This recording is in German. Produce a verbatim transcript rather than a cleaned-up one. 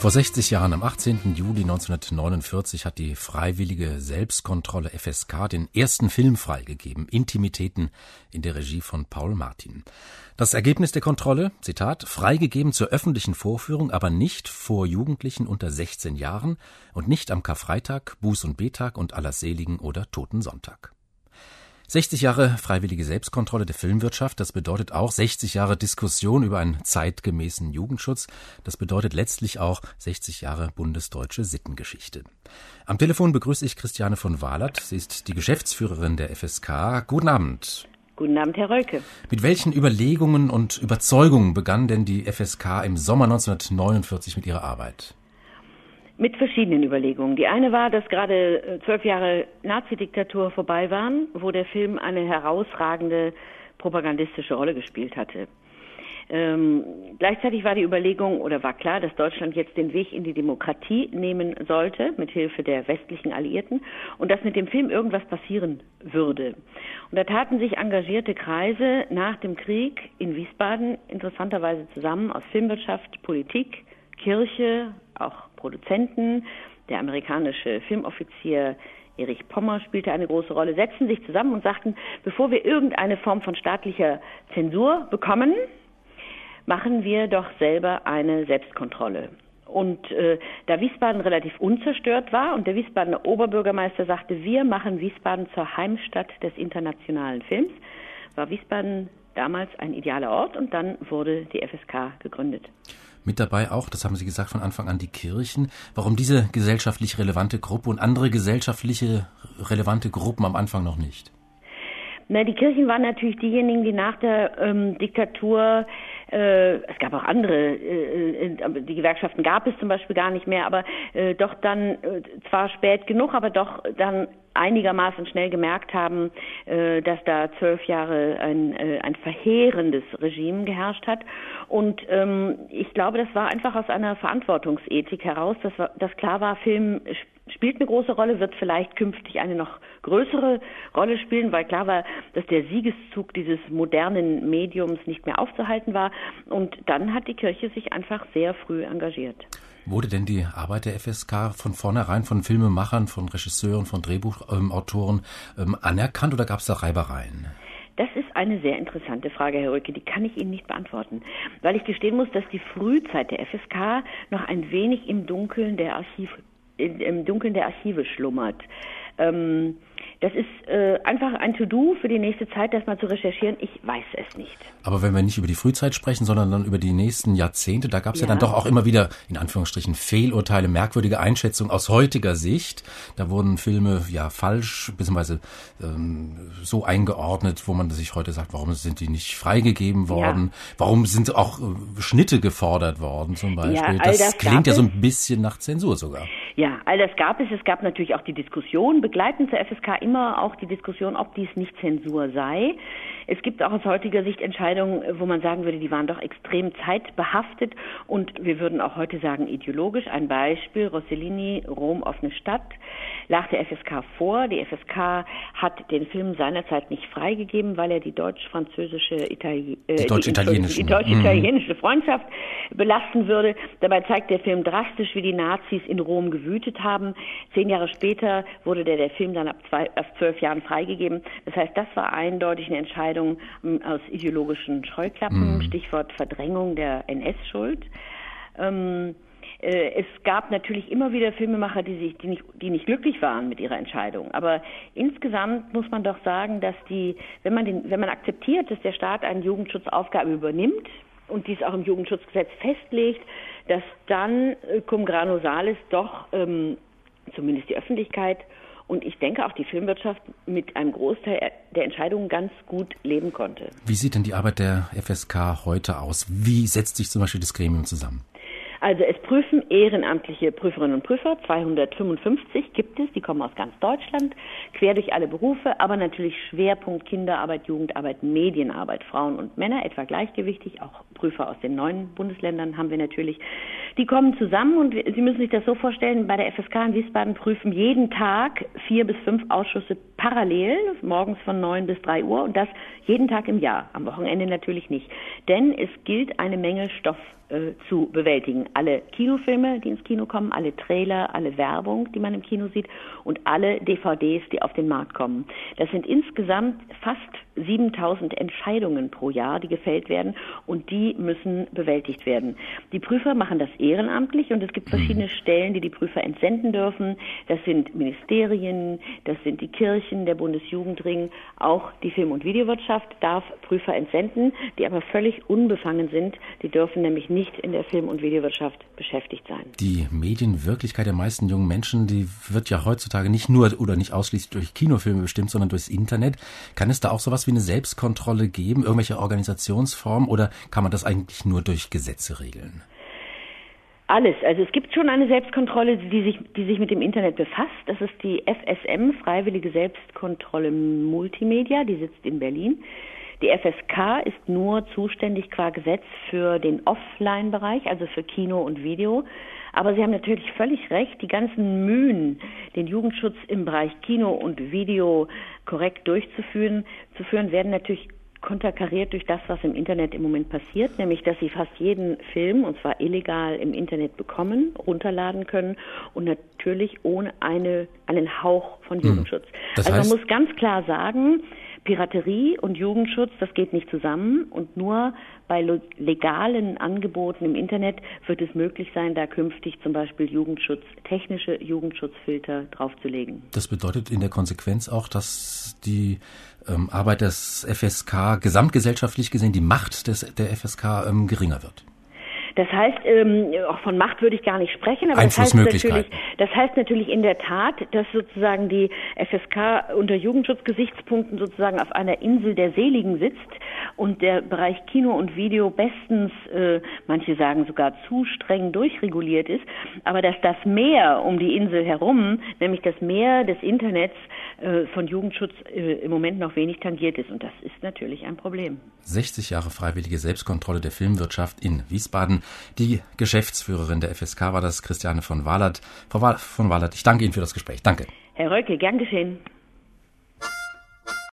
Vor sechzig Jahren, am achtzehnten Juli neunzehnhundertneunundvierzig, hat die Freiwillige Selbstkontrolle F S K den ersten Film freigegeben, Intimitäten, in der Regie von Paul Martin. Das Ergebnis der Kontrolle, Zitat, freigegeben zur öffentlichen Vorführung, aber nicht vor Jugendlichen unter sechzehn Jahren und nicht am Karfreitag, Buß- und Bettag und Allerseligen oder Totensonntag. sechzig Jahre freiwillige Selbstkontrolle der Filmwirtschaft, das bedeutet auch sechzig Jahre Diskussion über einen zeitgemäßen Jugendschutz. Das bedeutet letztlich auch sechzig Jahre bundesdeutsche Sittengeschichte. Am Telefon begrüße ich Christiane von Wahlert. Sie ist die Geschäftsführerin der F S K. Guten Abend. Guten Abend, Herr Rölke. Mit welchen Überlegungen und Überzeugungen begann denn die F S K im Sommer neunzehnhundertneunundvierzig mit ihrer Arbeit? Mit verschiedenen Überlegungen. Die eine war, dass gerade zwölf Jahre Nazidiktatur vorbei waren, wo der Film eine herausragende propagandistische Rolle gespielt hatte. Ähm, gleichzeitig war die Überlegung oder war klar, dass Deutschland jetzt den Weg in die Demokratie nehmen sollte, mit Hilfe der westlichen Alliierten, und dass mit dem Film irgendwas passieren würde. Und da taten sich engagierte Kreise nach dem Krieg in Wiesbaden interessanterweise zusammen aus Filmwirtschaft, Politik, Kirche, auch Produzenten. Der amerikanische Filmoffizier Erich Pommer spielte eine große Rolle, setzten sich zusammen und sagten, bevor wir irgendeine Form von staatlicher Zensur bekommen, machen wir doch selber eine Selbstkontrolle. Und äh, da Wiesbaden relativ unzerstört war und der Wiesbadener Oberbürgermeister sagte, wir machen Wiesbaden zur Heimstatt des internationalen Films, war Wiesbaden damals ein idealer Ort und dann wurde die F S K gegründet. Mit dabei auch, das haben Sie gesagt, von Anfang an die Kirchen. Warum diese gesellschaftlich relevante Gruppe und andere gesellschaftliche relevante Gruppen am Anfang noch nicht? Na, die Kirchen waren natürlich diejenigen, die nach der ähm, Diktatur, äh, es gab auch andere, äh, die Gewerkschaften gab es zum Beispiel gar nicht mehr, aber äh, doch dann, äh, zwar spät genug, aber doch dann einigermaßen schnell gemerkt haben, äh, dass da zwölf Jahre ein, äh, ein verheerendes Regime geherrscht hat. Und ähm, ich glaube, das war einfach aus einer Verantwortungsethik heraus, dass, dass klar war, Film spielt eine große Rolle, wird vielleicht künftig eine noch größere Rolle spielen, weil klar war, dass der Siegeszug dieses modernen Mediums nicht mehr aufzuhalten war. Und dann hat die Kirche sich einfach sehr früh engagiert. Wurde denn die Arbeit der F S K von vornherein von Filmemachern, von Regisseuren, von Drehbuchautoren ähm, anerkannt oder gab es da Reibereien? Das ist eine sehr interessante Frage, Herr Rölke, die kann ich Ihnen nicht beantworten, weil ich gestehen muss, dass die Frühzeit der F S K noch ein wenig im Dunkeln der Archiv, im Dunkeln der Archive schlummert. Ähm, Das ist äh, einfach ein To-Do für die nächste Zeit, das mal zu recherchieren. Ich weiß es nicht. Aber wenn wir nicht über die Frühzeit sprechen, sondern dann über die nächsten Jahrzehnte, da gab es ja. ja dann doch auch immer wieder, in Anführungsstrichen, Fehlurteile, merkwürdige Einschätzungen aus heutiger Sicht. Da wurden Filme ja falsch, beziehungsweise ähm, so eingeordnet, wo man sich heute sagt, warum sind die nicht freigegeben worden? Ja. Warum sind auch äh, Schnitte gefordert worden zum Beispiel? Ja, das, das klingt ja so ein bisschen nach Zensur sogar. Ja, all das gab es. Es gab natürlich auch die Diskussion, begleitend zur F S K immer auch die Diskussion, ob dies nicht Zensur sei. Es gibt auch aus heutiger Sicht Entscheidungen, wo man sagen würde, die waren doch extrem zeitbehaftet und wir würden auch heute sagen ideologisch. Ein Beispiel, Rossellini, Rom, offene Stadt, lag der F S K vor. Die F S K hat den Film seinerzeit nicht freigegeben, weil er die deutsch-französische, Itali- äh, die deutsch-italienische, die deutsch-italienische Freundschaft belasten würde. Dabei zeigt der Film drastisch, wie die Nazis in Rom gewütet haben. Zehn Jahre später wurde der, der Film dann ab, zwei, ab zwölf Jahren freigegeben. Das heißt, das war eindeutig eine Entscheidung aus ideologischen Scheuklappen, mm. Stichwort Verdrängung der N S-Schuld. Ähm, äh, es gab natürlich immer wieder Filmemacher, die sich, die nicht, die nicht glücklich waren mit ihrer Entscheidung. Aber insgesamt muss man doch sagen, dass die, wenn man den, wenn man akzeptiert, dass der Staat eine Jugendschutzaufgabe übernimmt und dies auch im Jugendschutzgesetz festlegt, dass dann äh, cum grano salis doch ähm, zumindest die Öffentlichkeit und ich denke auch die Filmwirtschaft mit einem Großteil der Entscheidungen ganz gut leben konnte. Wie sieht denn die Arbeit der F S K heute aus? Wie setzt sich zum Beispiel das Gremium zusammen? Also es prüfen ehrenamtliche Prüferinnen und Prüfer, zweihundertfünfundfünfzig gibt es, die kommen aus ganz Deutschland, quer durch alle Berufe, aber natürlich Schwerpunkt Kinderarbeit, Jugendarbeit, Medienarbeit, Frauen und Männer, etwa gleichgewichtig, auch Prüfer aus den neuen Bundesländern haben wir natürlich. Die kommen zusammen und Sie müssen sich das so vorstellen, bei der F S K in Wiesbaden prüfen jeden Tag vier bis fünf Ausschüsse parallel, morgens von neun bis drei Uhr und das jeden Tag im Jahr, am Wochenende natürlich nicht. Denn es gilt, eine Menge Stoff äh, zu bewältigen. Alle Kinofilme, die ins Kino kommen, alle Trailer, alle Werbung, die man im Kino sieht und alle D V Ds, die auf den Markt kommen. Das sind insgesamt fast siebentausend Entscheidungen pro Jahr, die gefällt werden und die müssen bewältigt werden. Die Prüfer machen das ehrenamtlich und es gibt verschiedene Stellen, die die Prüfer entsenden dürfen. Das sind Ministerien, das sind die Kirchen, der Bundesjugendring, auch die Film- und Videowirtschaft darf Prüfer entsenden, die aber völlig unbefangen sind. Die dürfen nämlich nicht in der Film- und Videowirtschaft beschäftigt sein. Die Medienwirklichkeit der meisten jungen Menschen, die wird ja heutzutage nicht nur oder nicht ausschließlich durch Kinofilme bestimmt, sondern durchs Internet. Kann es da auch sowas wie eine Selbstkontrolle geben, irgendwelche Organisationsformen, oder kann man das eigentlich nur durch Gesetze regeln? Alles. Also es gibt schon eine Selbstkontrolle, die sich, die sich mit dem Internet befasst. Das ist die F S M, Freiwillige Selbstkontrolle Multimedia, die sitzt in Berlin. Die F S K ist nur zuständig qua Gesetz für den Offline-Bereich, also für Kino und Video. Aber Sie haben natürlich völlig recht, die ganzen Mühen, den Jugendschutz im Bereich Kino und Video korrekt durchzuführen, zu führen, werden natürlich konterkariert durch das, was im Internet im Moment passiert, nämlich, dass Sie fast jeden Film, und zwar illegal im Internet bekommen, runterladen können und natürlich ohne eine, einen Hauch von Jugendschutz. Das also heißt, man muss ganz klar sagen, Piraterie und Jugendschutz, das geht nicht zusammen und nur bei legalen Angeboten im Internet wird es möglich sein, da künftig zum Beispiel Jugendschutz, technische Jugendschutzfilter draufzulegen. Das bedeutet in der Konsequenz auch, dass die ähm, Arbeit des F S K gesamtgesellschaftlich gesehen, die Macht des, der F S K ähm, geringer wird. Das heißt, ähm, auch von Macht würde ich gar nicht sprechen, aber das heißt natürlich, das heißt natürlich in der Tat, dass sozusagen die F S K unter Jugendschutzgesichtspunkten sozusagen auf einer Insel der Seligen sitzt und der Bereich Kino und Video bestens, äh, manche sagen sogar zu streng durchreguliert ist, aber dass das Meer um die Insel herum, nämlich das Meer des Internets, äh, von Jugendschutz äh, im Moment noch wenig tangiert ist und das ist natürlich ein Problem. sechzig Jahre freiwillige Selbstkontrolle der Filmwirtschaft in Wiesbaden. Die Geschäftsführerin der F S K war das, Christiane von Wahlert. Frau von Wahlert, ich danke Ihnen für das Gespräch. Danke. Herr Röcke, gern geschehen.